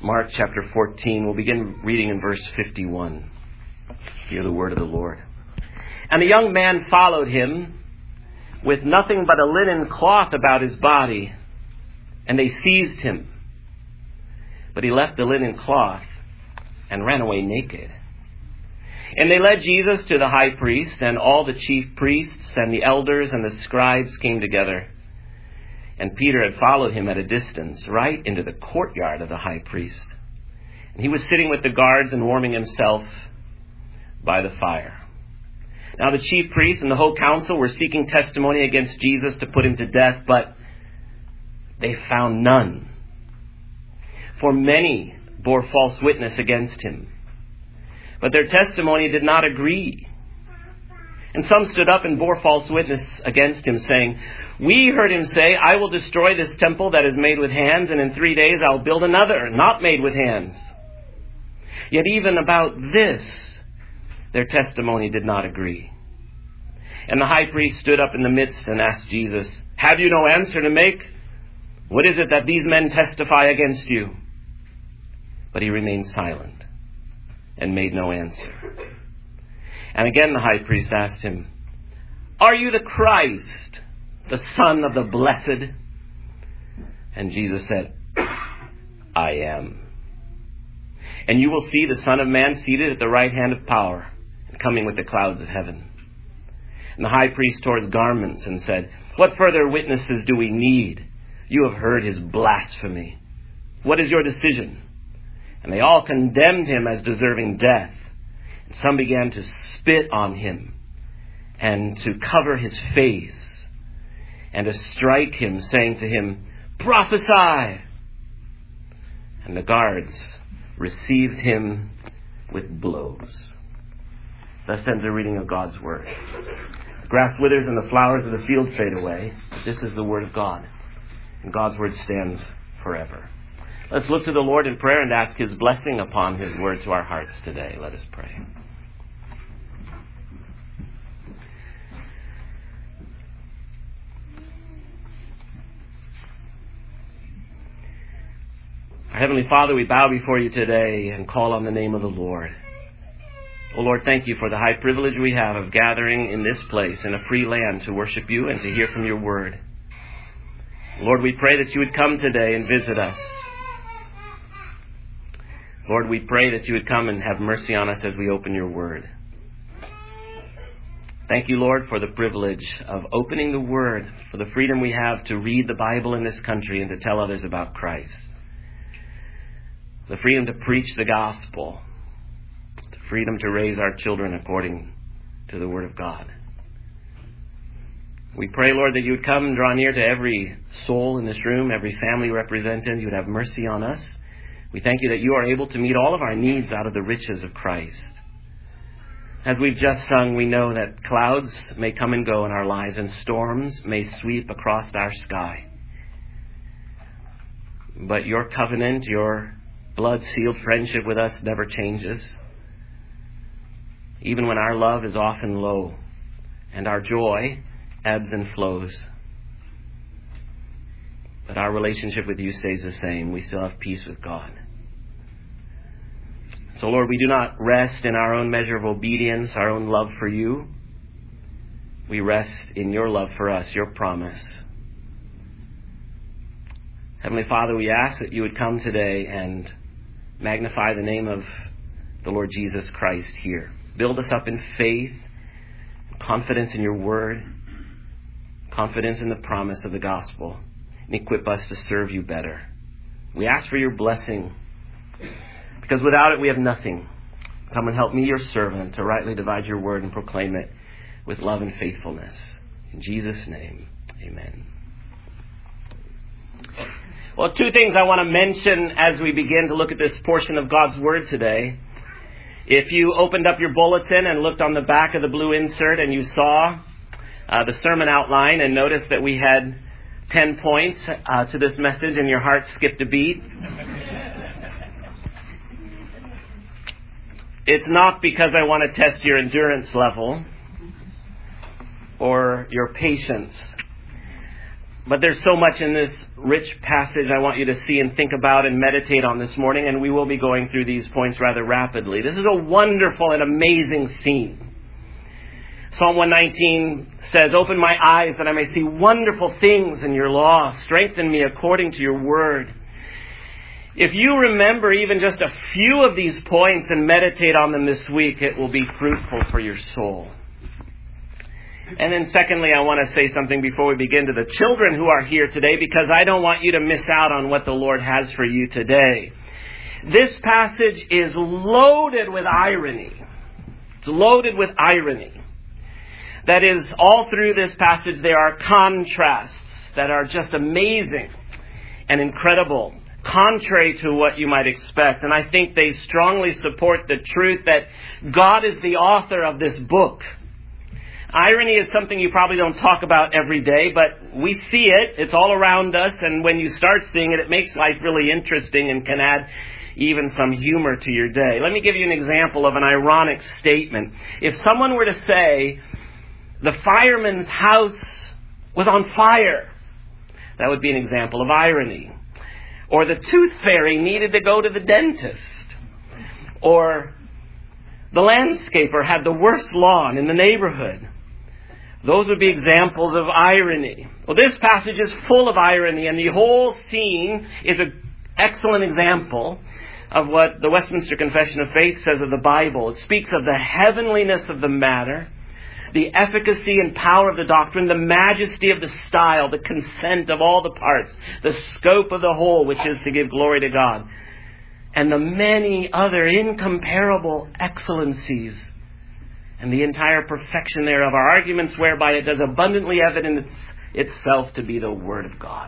Mark chapter 14. We'll begin reading in verse 51. Hear the word of the Lord. And a young man followed him with nothing but a linen cloth about his body, and they seized him. But he left the linen cloth and ran away naked. And they led Jesus to the high priest, and all the chief priests and the elders and the scribes came together. And Peter had followed him at a distance, right into the courtyard of the high priest. And he was sitting with the guards and warming himself by the fire. Now the chief priests and the whole council were seeking testimony against Jesus to put him to death, but they found none. For many bore false witness against him, but their testimony did not agree. And some stood up and bore false witness against him, saying, "We heard him say, 'I will destroy this temple that is made with hands, and in 3 days I'll build another, not made with hands.' Yet even about this, their testimony did not agree." And the high priest stood up in the midst and asked Jesus, "Have you no answer to make? What is it that these men testify against you?" But he remained silent and made no answer. And again the high priest asked him, "Are you the Christ, the Son of the Blessed?" And Jesus said, "I am. And you will see the Son of Man seated at the right hand of power, and coming with the clouds of heaven." And the high priest tore his garments and said, "What further witnesses do we need? You have heard his blasphemy. What is your decision?" And they all condemned him as deserving death. And some began to spit on him and to cover his face and to strike him, saying to him, "Prophesy!" And the guards received him with blows. Thus ends the reading of God's word. The grass withers and the flowers of the field fade away. This is the word of God, and God's word stands forever. Let's look to the Lord in prayer and ask his blessing upon his word to our hearts today. Let us pray. Our Heavenly Father, we bow before you today and call on the name of the Lord. Oh Lord, thank you for the high privilege we have of gathering in this place in a free land to worship you and to hear from your word. Lord, we pray that you would come today and visit us. Lord, we pray that you would come and have mercy on us as we open your word. Thank you, Lord, for the privilege of opening the word, for the freedom we have to read the Bible in this country and to tell others about Christ. The freedom to preach the gospel, the freedom to raise our children according to the word of God. We pray, Lord, that you would come and draw near to every soul in this room, every family represented. You would have mercy on us. We thank you that you are able to meet all of our needs out of the riches of Christ. As we've just sung, we know that clouds may come and go in our lives and storms may sweep across our sky. But your covenant, your blood-sealed friendship with us never changes. Even when our love is often low and our joy ebbs and flows. But our relationship with you stays the same. We still have peace with God. So, Lord, we do not rest in our own measure of obedience, our own love for you. We rest in your love for us, your promise. Heavenly Father, we ask that you would come today and magnify the name of the Lord Jesus Christ here. Build us up in faith, confidence in your word, confidence in the promise of the gospel, and equip us to serve you better. We ask for your blessing, because without it we have nothing. Come and help me, your servant, to rightly divide your word and proclaim it with love and faithfulness. In Jesus' name, amen. Well, two things I want to mention as we begin to look at this portion of God's word today. If you opened up your bulletin and looked on the back of the blue insert and you saw the sermon outline and noticed that we had 10 points to this message and your heart skipped a beat, it's not because I want to test your endurance level or your patience. But there's so much in this rich passage I want you to see and think about and meditate on this morning, and we will be going through these points rather rapidly. This is a wonderful and amazing scene. Psalm 119 says, "Open my eyes that I may see wonderful things in your law. Strengthen me according to your word." If you remember even just a few of these points and meditate on them this week, it will be fruitful for your soul. And then secondly, I want to say something before we begin to the children who are here today, because I don't want you to miss out on what the Lord has for you today. This passage is loaded with irony. It's loaded with irony. That is, all through this passage there are contrasts that are just amazing and incredible, contrary to what you might expect. And I think they strongly support the truth that God is the author of this book. Irony is something you probably don't talk about every day, but we see it. It's all around us, and when you start seeing it, it makes life really interesting and can add even some humor to your day. Let me give you an example of an ironic statement. If someone were to say, "The fireman's house was on fire," that would be an example of irony. Or the tooth fairy needed to go to the dentist. Or the landscaper had the worst lawn in the neighborhood. Those would be examples of irony. Well, this passage is full of irony, and the whole scene is an excellent example of what the Westminster Confession of Faith says of the Bible. It speaks of the heavenliness of the matter, the efficacy and power of the doctrine, the majesty of the style, the consent of all the parts, the scope of the whole, which is to give glory to God, and the many other incomparable excellencies and the entire perfection thereof are arguments whereby it does abundantly evidence itself to be the Word of God.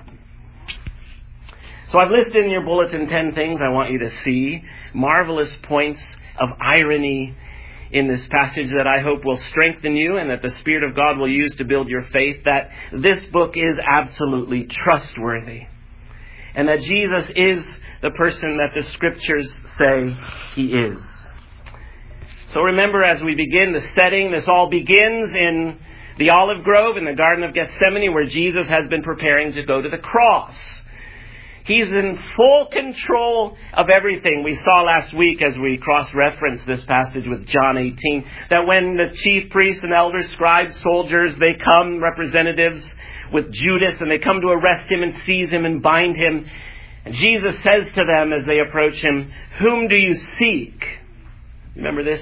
So I've listed in your bulletin 10 things I want you to see, marvelous points of irony in this passage that I hope will strengthen you and that the Spirit of God will use to build your faith, that this book is absolutely trustworthy, and that Jesus is the person that the Scriptures say He is. So remember, as we begin the setting, this all begins in the olive grove in the Garden of Gethsemane, where Jesus has been preparing to go to the cross. He's in full control of everything. We saw last week as we cross-referenced this passage with John 18, that when the chief priests and elders, scribes, soldiers, they come, representatives with Judas, and they come to arrest him and seize him and bind him. And Jesus says to them as they approach him, "Whom do you seek?" Remember this?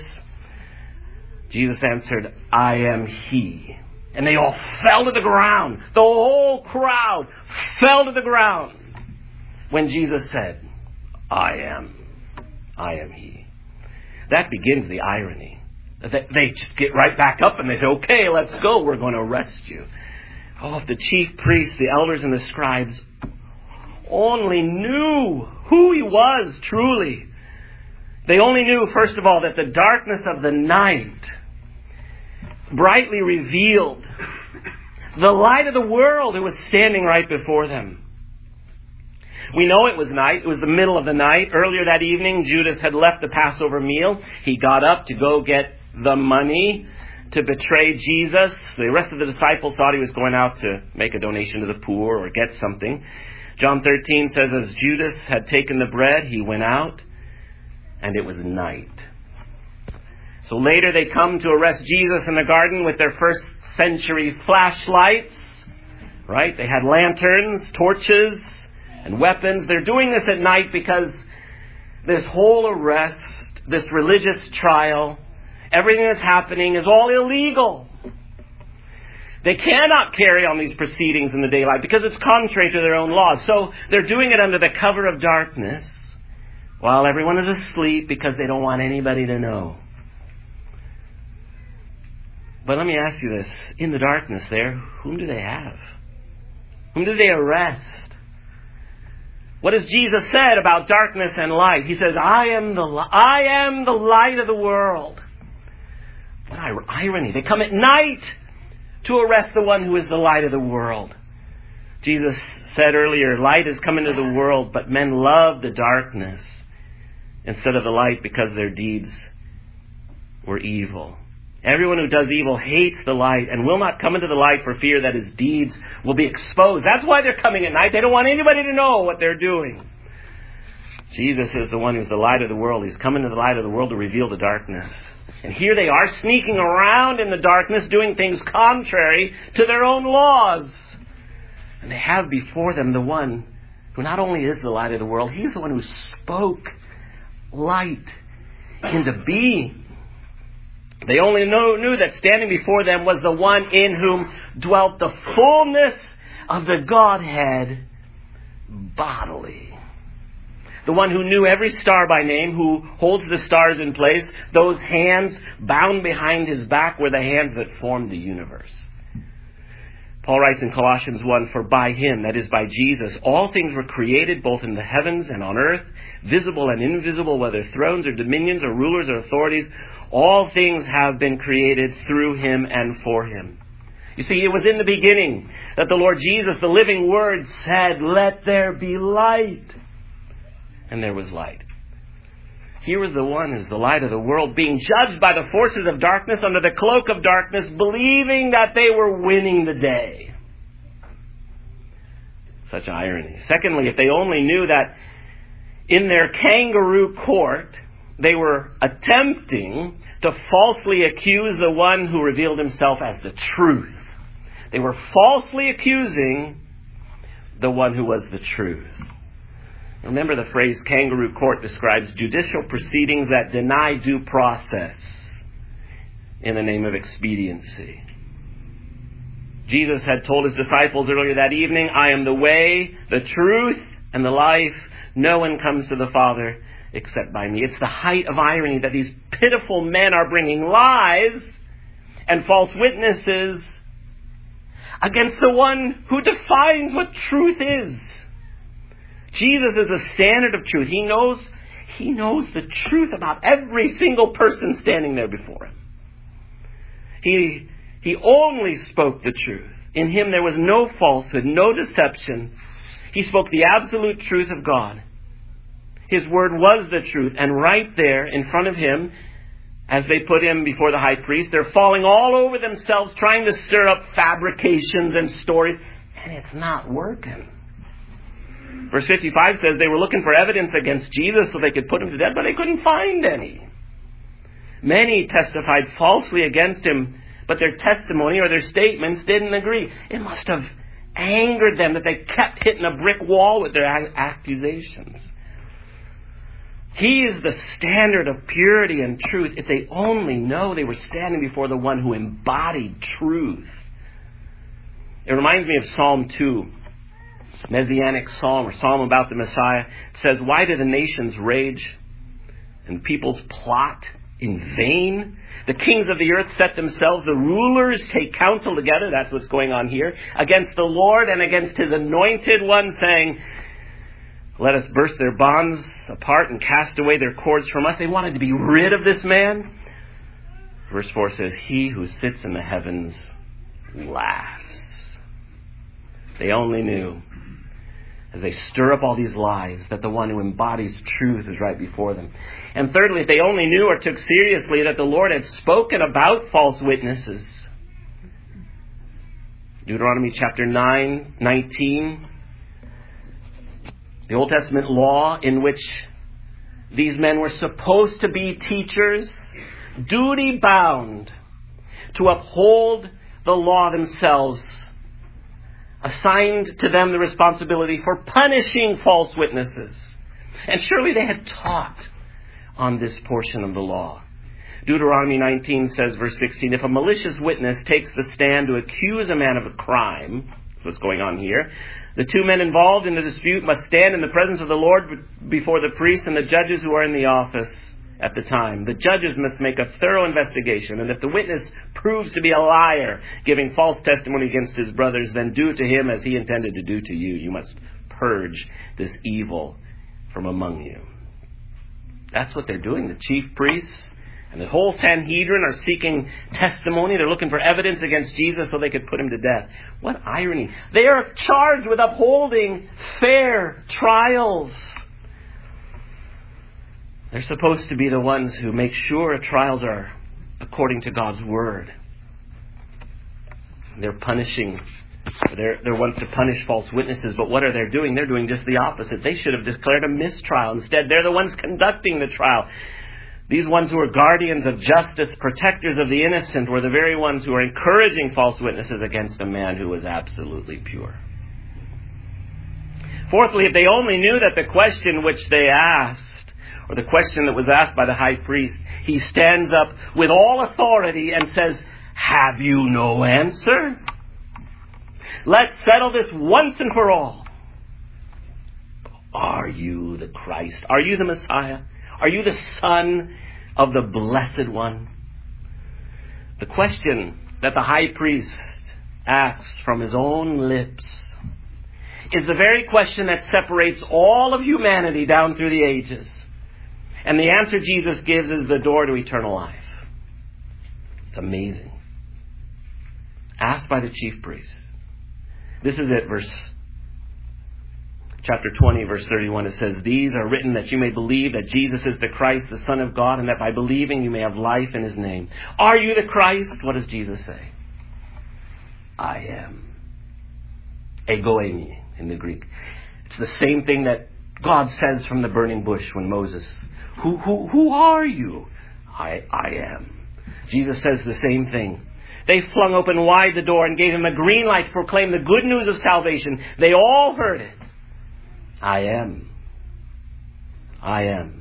Jesus answered, "I am He." And they all fell to the ground. The whole crowd fell to the ground when Jesus said, I am He. That begins the irony. They just get right back up and they say, "Okay, let's go. We're going to arrest you." Oh, if the chief priests, the elders, and the scribes only knew who He was truly. They only knew, first of all, that the darkness of the night brightly revealed the light of the world who was standing right before them. We know it was night. It was the middle of the night. Earlier that evening, Judas had left the Passover meal. He got up to go get the money to betray Jesus. The rest of the disciples thought he was going out to make a donation to the poor or get something. John 13 says, as Judas had taken the bread, he went out, and it was night. So later they come to arrest Jesus in the garden with their first century flashlights, right? They had lanterns, torches, and weapons. They're doing this at night because this whole arrest, this religious trial, everything that's happening is all illegal. They cannot carry on these proceedings in the daylight because it's contrary to their own laws. So they're doing it under the cover of darkness while everyone is asleep because they don't want anybody to know. But let me ask you this. In the darkness there, whom do they have? Whom do they arrest? What has Jesus said about darkness and light? He says, I am the light of the world. What irony. They come at night to arrest the one who is the light of the world. Jesus said earlier, light has come into the world, but men love the darkness instead of the light because their deeds were evil. Everyone who does evil hates the light and will not come into the light for fear that his deeds will be exposed. That's why they're coming at night. They don't want anybody to know what they're doing. Jesus is the one who's the light of the world. He's come into the light of the world to reveal the darkness. And here they are sneaking around in the darkness, doing things contrary to their own laws. And they have before them the one who not only is the light of the world, he's the one who spoke light into being. They only knew that standing before them was the one in whom dwelt the fullness of the Godhead bodily. The one who knew every star by name, who holds the stars in place. Those hands bound behind his back were the hands that formed the universe. Paul writes in Colossians 1, "For by him," that is by Jesus, "all things were created, both in the heavens and on earth, visible and invisible, whether thrones or dominions or rulers or authorities. All things have been created through him and for him." You see, it was in the beginning that the Lord Jesus, the living Word, said, "Let there be light." And there was light. Here was the one who's the light of the world, being judged by the forces of darkness under the cloak of darkness, believing that they were winning the day. Such irony. Secondly, if they only knew that in their kangaroo court, they were attempting to falsely accuse the one who revealed himself as the truth. They were falsely accusing the one who was the truth. Remember, the phrase kangaroo court describes judicial proceedings that deny due process in the name of expediency. Jesus had told his disciples earlier that evening, "I am the way, the truth, and the life. No one comes to the Father except by me." It's the height of irony that these pitiful men are bringing lies and false witnesses against the one who defines what truth is. Jesus is a standard of truth. He knows the truth about every single person standing there before him. He only spoke the truth. In him there was no falsehood, no deception. He spoke the absolute truth of God. His word was the truth. And right there in front of him, as they put him before the high priest, they're falling all over themselves, trying to stir up fabrications and stories. And it's not working. Verse 55 says they were looking for evidence against Jesus so they could put him to death, but they couldn't find any. Many testified falsely against him, but their testimony or their statements didn't agree. It must have angered them that they kept hitting a brick wall with their accusations. He is the standard of purity and truth. If they only know they were standing before the one who embodied truth. It reminds me of Psalm 2. Messianic psalm, or psalm about the Messiah. It says, "Why do the nations rage and peoples plot in vain? The kings of the earth set themselves, the rulers take counsel together," that's what's going on here, "against the Lord and against his anointed one, saying, let us burst their bonds apart and cast away their cords from us." They wanted to be rid of this man. Verse 4 says, "He who sits in the heavens laughs." They only knew, as they stir up all these lies, that the one who embodies truth is right before them. And thirdly, if they only knew or took seriously that the Lord had spoken about false witnesses. Deuteronomy chapter 9:19. The Old Testament law in which these men were supposed to be teachers, duty bound to uphold the law themselves, assigned to them the responsibility for punishing false witnesses. And surely they had taught on this portion of the law. Deuteronomy 19 says, verse 16, "If a malicious witness takes the stand to accuse a man of a crime," that's what's going on here, "the two men involved in the dispute must stand in the presence of the Lord before the priests and the judges who are in the office at the time. The judges must make a thorough investigation, and if the witness proves to be a liar, giving false testimony against his brothers, then do to him as he intended to do to you. You must purge this evil from among you." That's what they're doing. The chief priests and the whole Sanhedrin are seeking testimony. They're looking for evidence against Jesus so they could put him to death. What irony. They are charged with upholding fair trials. They're supposed to be the ones who make sure trials are according to God's word. They're punishing. They're ones to punish false witnesses, but what are they doing? They're doing just the opposite. They should have declared a mistrial. Instead, they're the ones conducting the trial. These ones who are guardians of justice, protectors of the innocent, were the very ones who are encouraging false witnesses against a man who was absolutely pure. Fourthly, if they only knew that the question which they asked, or the question that was asked by the high priest, he stands up with all authority and says, "Have you no answer? Let's settle this once and for all. Are you the Christ? Are you the Messiah? Are you the Son of the Blessed One?" The question that the high priest asks from his own lips is the very question that separates all of humanity down through the ages. And the answer Jesus gives is the door to eternal life. It's amazing. Asked by the chief priest. This is it, chapter 20, verse 31. It says, "These are written that you may believe that Jesus is the Christ, the Son of God, and that by believing you may have life in his name." Are you the Christ? What does Jesus say? I am. Ego eimi in the Greek. It's the same thing that God says from the burning bush when Moses, Who are you? I am. Jesus says the same thing. They flung open wide the door and gave him a green light to proclaim the good news of salvation. They all heard it. I am. I am.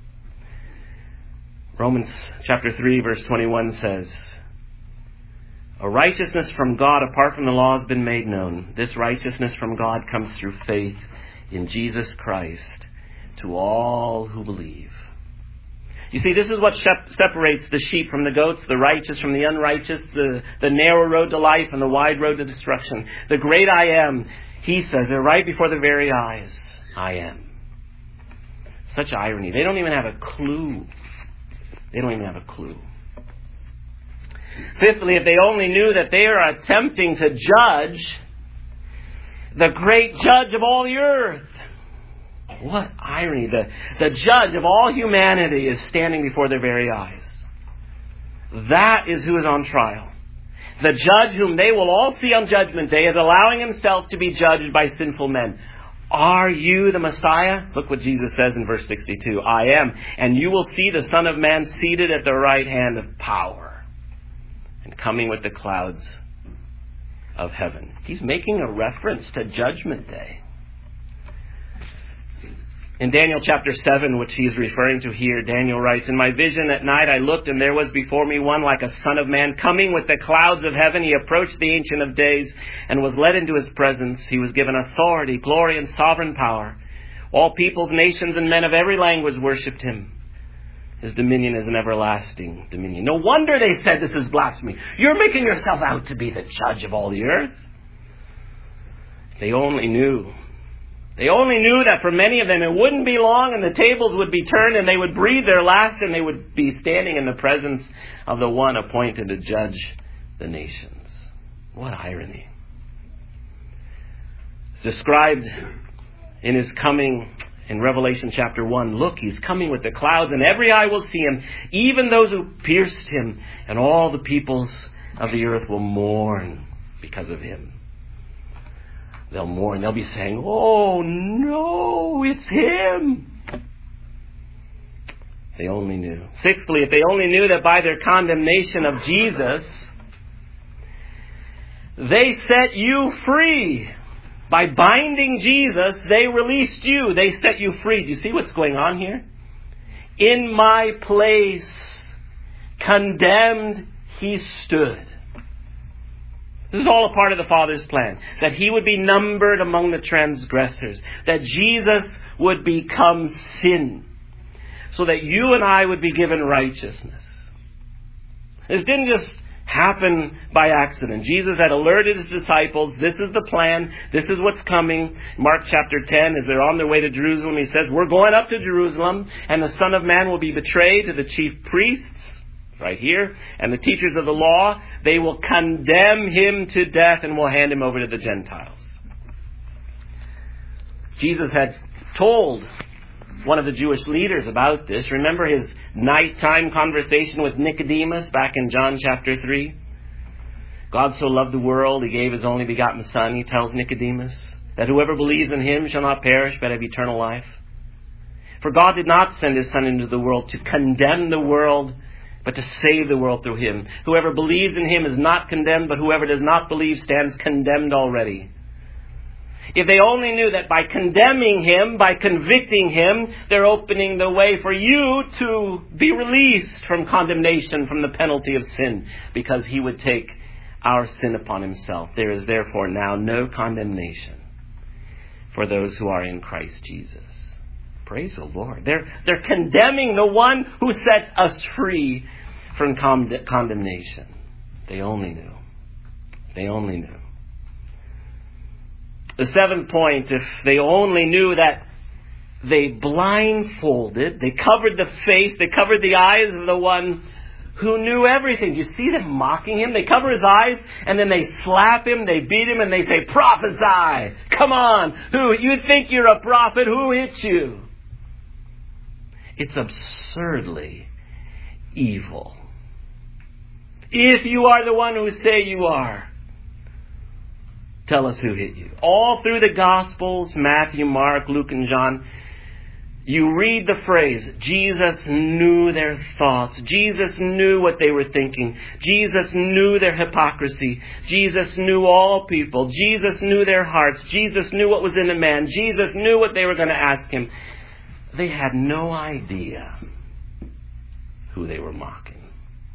Romans chapter 3 verse 21 says, "A righteousness from God apart from the law has been made known. This righteousness from God comes through faith in Jesus Christ to all who believe." You see, this is what separates the sheep from the goats, the righteous from the unrighteous, the narrow road to life and the wide road to destruction. The great I am, he says, they're right before their very eyes. I am. Such irony. They don't even have a clue. They don't even have a clue. Fifthly, if they only knew that they are attempting to judge the great judge of all the earth. What irony. The judge of all humanity is standing before their very eyes. That is who is on trial. The judge whom they will all see on Judgment Day is allowing himself to be judged by sinful men. Are you the Messiah? Look what Jesus says in verse 62. I am. And you will see the Son of Man seated at the right hand of power and coming with the clouds of heaven. He's making a reference to Judgment Day. In Daniel chapter 7, which he is referring to here, Daniel writes, "In my vision at night I looked, and there was before me one like a son of man, coming with the clouds of heaven. He approached the Ancient of Days and was led into his presence. He was given authority, glory, and sovereign power. All peoples, nations, and men of every language worshipped him. His dominion is an everlasting dominion." No wonder they said this is blasphemy. You're making yourself out to be the judge of all the earth. They only knew. They only knew that for many of them it wouldn't be long and the tables would be turned and they would breathe their last and they would be standing in the presence of the one appointed to judge the nations. What irony. It's described in his coming in Revelation chapter 1. Look, he's coming with the clouds and every eye will see him, even those who pierced him, and all the peoples of the earth will mourn because of him. They'll mourn. They'll be saying, "Oh no, it's him." They only knew. Sixthly, if they only knew that by their condemnation of Jesus, they set you free. By binding Jesus, they released you. They set you free. Do you see what's going on here? In my place, condemned, he stood. This is all a part of the Father's plan. That he would be numbered among the transgressors. That Jesus would become sin. So that you and I would be given righteousness. This didn't just happen by accident. Jesus had alerted his disciples. This is the plan. This is what's coming. Mark chapter 10, as they're on their way to Jerusalem, he says, "We're going up to Jerusalem, and the Son of Man will be betrayed to the chief priests." Right here. "And the teachers of the law, they will condemn him to death and will hand him over to the Gentiles." Jesus had told one of the Jewish leaders about this. Remember his nighttime conversation with Nicodemus back in John chapter 3? God so loved the world, he gave his only begotten Son, he tells Nicodemus, that whoever believes in him shall not perish but have eternal life. For God did not send his Son into the world to condemn the world, but to save the world through him. Whoever believes in him is not condemned, but whoever does not believe stands condemned already. If they only knew that by condemning him, by convicting him, they're opening the way for you to be released from condemnation, from the penalty of sin, because he would take our sin upon himself. There is therefore now no condemnation for those who are in Christ Jesus. Praise the Lord. They're condemning the one who sets us free from condemnation. They only knew. They only knew. The seventh point, if they only knew that they blindfolded, they covered the face, they covered the eyes of the one who knew everything. You see them mocking him? They cover his eyes and then they slap him, they beat him, and they say, prophesy! Come on! Who? You think you're a prophet? Who hit you? It's absurdly evil. If you are the one who say you are, tell us who hit you. All through the Gospels, Matthew, Mark, Luke, and John, you read the phrase, Jesus knew their thoughts. Jesus knew what they were thinking. Jesus knew their hypocrisy. Jesus knew all people. Jesus knew their hearts. Jesus knew what was in a man. Jesus knew what they were going to ask him. They had no idea who they were mocking.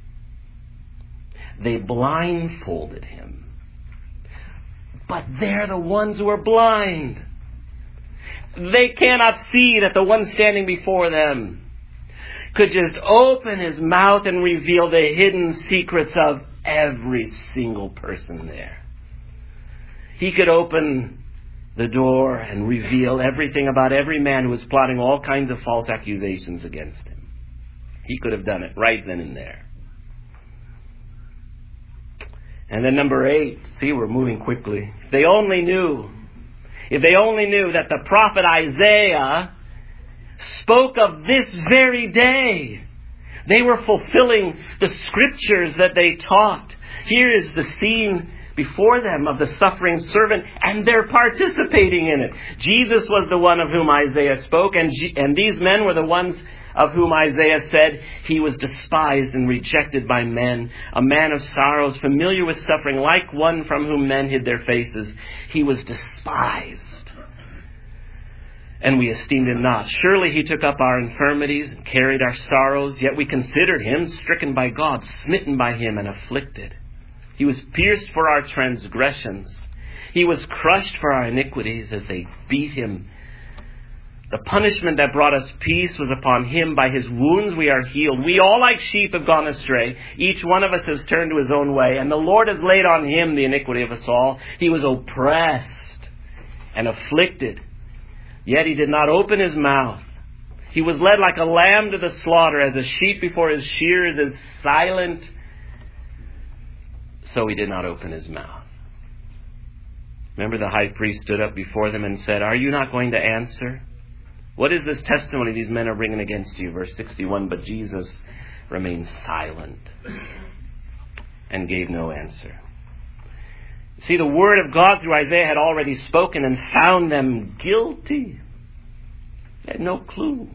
They blindfolded him. But they're the ones who are blind. They cannot see that the one standing before them could just open his mouth and reveal the hidden secrets of every single person there. He could open the door and reveal everything about every man who was plotting all kinds of false accusations against him. He could have done it right then and there. And then number 8, see, we're moving quickly. If they only knew that the prophet Isaiah spoke of this very day. They were fulfilling the scriptures that they taught. Here is the scene before them of the suffering servant, and they're participating in it. Jesus was the one of whom Isaiah spoke, and these men were the ones of whom Isaiah said he was despised and rejected by men, a man of sorrows, familiar with suffering, like one from whom men hid their faces. He was despised, and we esteemed him not. Surely he took up our infirmities and carried our sorrows, yet we considered him stricken by God, smitten by him, and afflicted. He was pierced for our transgressions. He was crushed for our iniquities. As they beat him, the punishment that brought us peace was upon him. By his wounds we are healed. We all like sheep have gone astray. Each one of us has turned to his own way. And the Lord has laid on him the iniquity of us all. He was oppressed and afflicted, yet he did not open his mouth. He was led like a lamb to the slaughter. As a sheep before his shearers is silent, so he did not open his mouth. Remember, the high priest stood up before them and said, are you not going to answer? What is this testimony these men are bringing against you? Verse 61, but Jesus remained silent and gave no answer. See, the word of God through Isaiah had already spoken and found them guilty. They had no clue.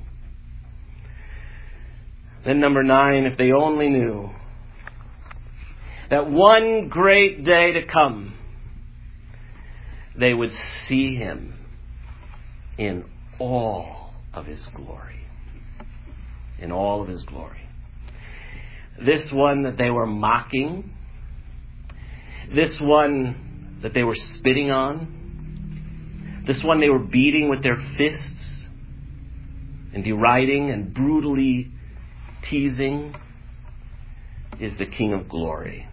Then number 9, if they only knew that one great day to come, they would see him in all of his glory. In all of his glory. This one that they were mocking, this one that they were spitting on, this one they were beating with their fists and deriding and brutally teasing, is the King of glory.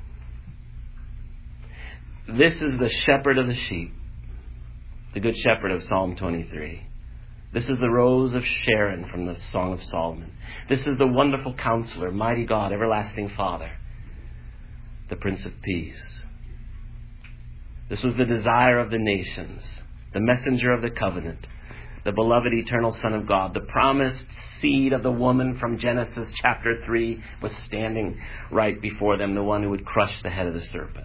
This is the shepherd of the sheep, the good shepherd of Psalm 23. This is the rose of Sharon from the Song of Solomon. This is the wonderful counselor, mighty God, everlasting Father, the Prince of Peace. This was the desire of the nations, the messenger of the covenant, the beloved eternal Son of God, the promised seed of the woman from Genesis chapter 3, was standing right before them, the one who would crush the head of the serpent.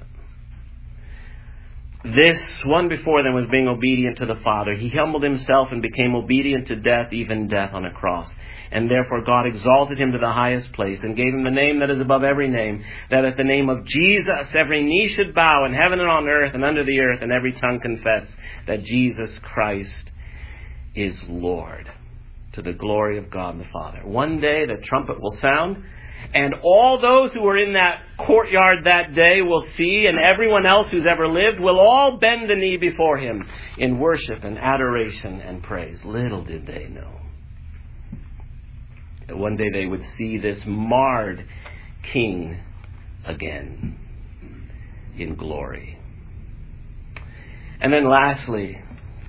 This one before them was being obedient to the Father. He humbled himself and became obedient to death, even death on a cross. And therefore God exalted him to the highest place and gave him the name that is above every name, that at the name of Jesus every knee should bow in heaven and on earth and under the earth, and every tongue confess that Jesus Christ is Lord, to the glory of God the Father. One day the trumpet will sound, and all those who were in that courtyard that day will see, and everyone else who's ever lived will all bend the knee before him in worship and adoration and praise. Little did they know that one day they would see this marred king again in glory. And then lastly,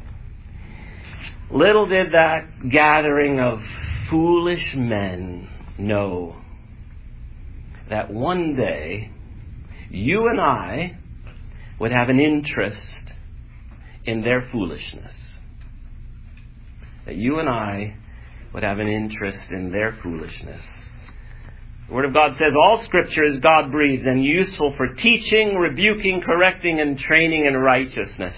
little did that gathering of foolish men know that one day you and I would have an interest in their foolishness. That you and I would have an interest in their foolishness. The Word of God says all Scripture is God-breathed and useful for teaching, rebuking, correcting, and training in righteousness.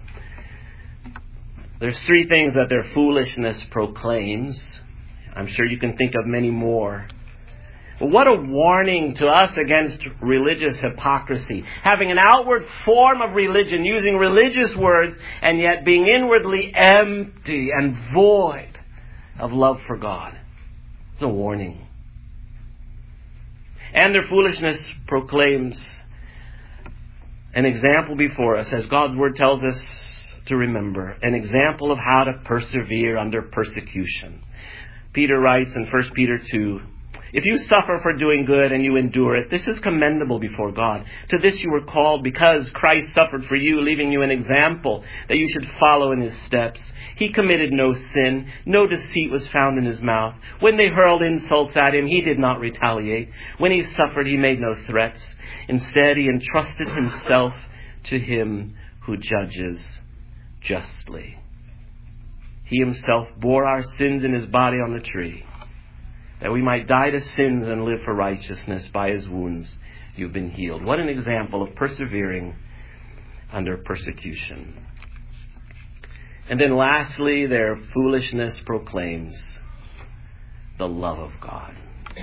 There's three things that their foolishness proclaims. I'm sure you can think of many more. But what a warning to us against religious hypocrisy. Having an outward form of religion, using religious words, and yet being inwardly empty and void of love for God. It's a warning. And their foolishness proclaims an example before us, as God's Word tells us to remember, an example of how to persevere under persecution. Peter writes in 1 Peter 2, if you suffer for doing good and you endure it, this is commendable before God. To this you were called because Christ suffered for you, leaving you an example that you should follow in his steps. He committed no sin. No deceit was found in his mouth. When they hurled insults at him, he did not retaliate. When he suffered, he made no threats. Instead, he entrusted himself to him who judges justly. He himself bore our sins in his body on the tree, that we might die to sins and live for righteousness. By his wounds you've been healed. What an example of persevering under persecution. And then lastly, their foolishness proclaims the love of God.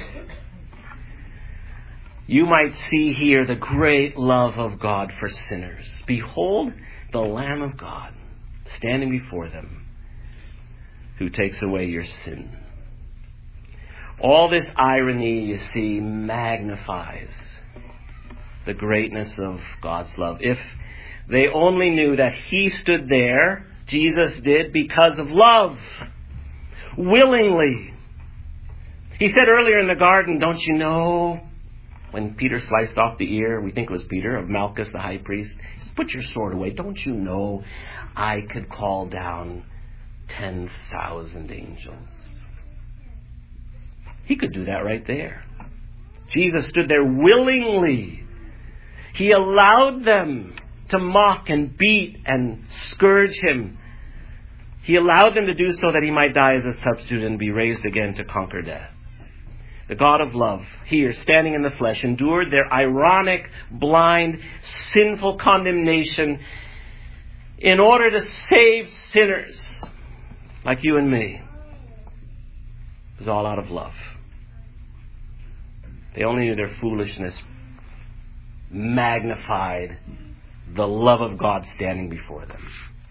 You might see here the great love of God for sinners. Behold the Lamb of God standing before them, who takes away your sin. All this irony, you see, magnifies the greatness of God's love. If they only knew that he stood there, Jesus did, because of love, willingly. He said earlier in the garden, don't you know, when Peter sliced off the ear, we think it was Peter, of Malchus the high priest, he said, put your sword away. Don't you know I could call down 10,000 angels? He could do that right there. Jesus stood there willingly. He allowed them to mock and beat and scourge him. He allowed them to do so that he might die as a substitute and be raised again to conquer death. The God of love, here, standing in the flesh, endured their ironic, blind, sinful condemnation in order to save sinners like you and me. It was all out of love. They only knew their foolishness magnified the love of God standing before them.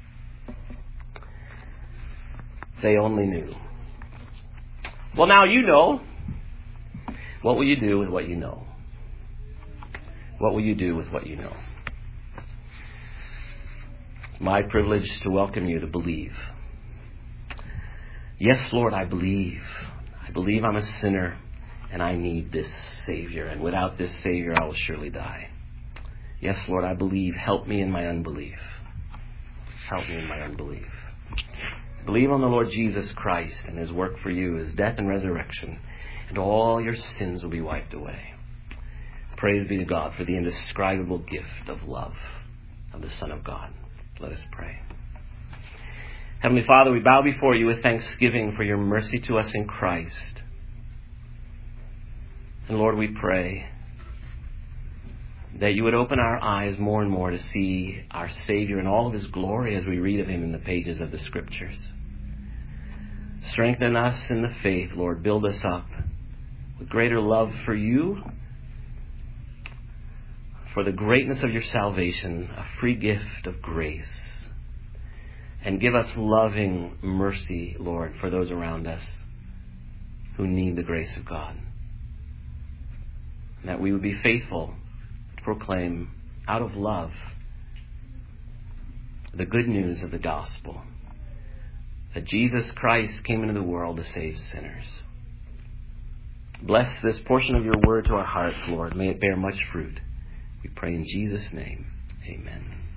They only knew. Well, now you know. What will you do with what you know? What will you do with what you know? It's my privilege to welcome you to believe. Yes, Lord, I believe. I believe I'm a sinner and I need this Savior. And without this Savior, I will surely die. Yes, Lord, I believe. Help me in my unbelief. Help me in my unbelief. Believe on the Lord Jesus Christ and his work for you, his death and resurrection, and all your sins will be wiped away. Praise be to God for the indescribable gift of love of the Son of God. Let us pray. Heavenly Father, we bow before you with thanksgiving for your mercy to us in Christ. And Lord, we pray that you would open our eyes more and more to see our Savior in all of his glory as we read of him in the pages of the Scriptures. Strengthen us in the faith, Lord. Build us up with greater love for you, for the greatness of your salvation, a free gift of grace. And give us loving mercy, Lord, for those around us who need the grace of God. And that we would be faithful to proclaim out of love the good news of the gospel, that Jesus Christ came into the world to save sinners. Bless this portion of your word to our hearts, Lord. May it bear much fruit. We pray in Jesus' name. Amen.